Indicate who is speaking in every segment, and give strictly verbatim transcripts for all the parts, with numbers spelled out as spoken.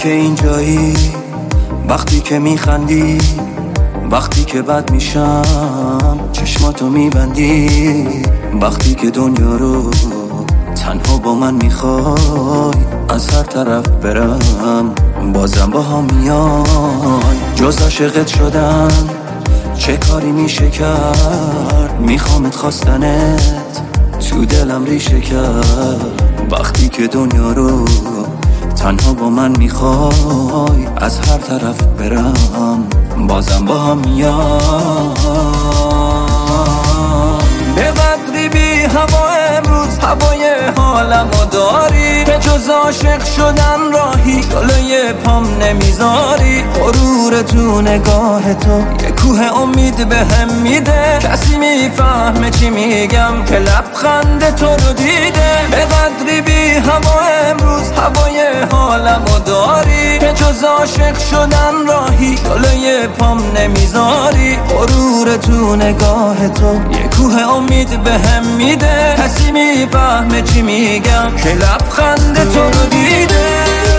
Speaker 1: که اینجایی، وقتی که میخندی، وقتی که بد میشم چشماتو میبندی، وقتی که دنیا رو تنها با من میخوای از هر طرف برم بازم با هم میای. جز عاشقت شدن چه کاری میشه کرد، میخوامت خواستنت تو دلم ریشه کرد، وقتی که دنیا رو تنها با من میخوای از هر طرف برم بازم با هم میای. به قدری بی هوا امروز هوای حالمو داری، که جز عاشق شدن راهی جلوی پام نمیذاری. غرور تو نگاه تو یه کوه امید بهم میده، کسی میفهمه چی میگم که لبخند تو رو دیده. به قدری بی هوا امروز هوای حالمو داری، که جز عاشق شدن راهی جلوی پام نمیذاری. غرور تو نگاه تو یه کوه امید بهم میده، کسی میفهمه چی میگم که لبخند تو رو دیده.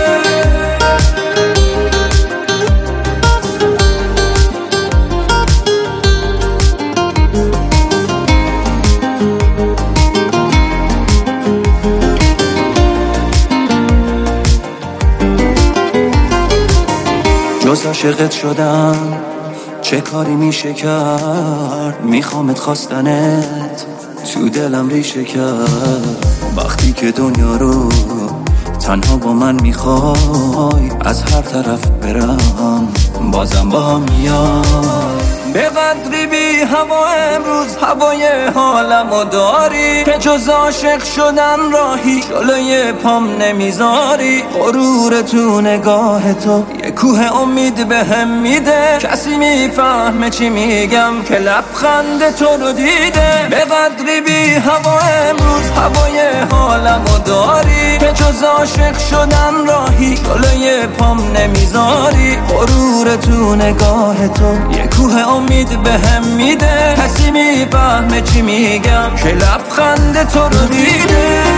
Speaker 1: جز عاشقت شدن چه کاری میشه کرد، میخوامت خواستنت تو دلم ریشه کرد، وقتی که دنیا رو تنها با من میخوای از هر طرف برم بازم با هم میای. به قدری بی هوا امروز هوای حالمو داری، که جز عاشق شدن راهی جلوی پام نمیذاری. غرور تو نگاه تو یه کوه امید بهم میده، کسی میفهمه چی میگم که لبخند تو رو دیده. به قدری بی هوا امروز هوای حالمو داری، که جز عاشق شدن راهی جلوی پام نمیذاری. غرور تو نگاه تو یه کوه امید بهم میده، کسی میفهمه چی میگم که لبخند تو رو دیده.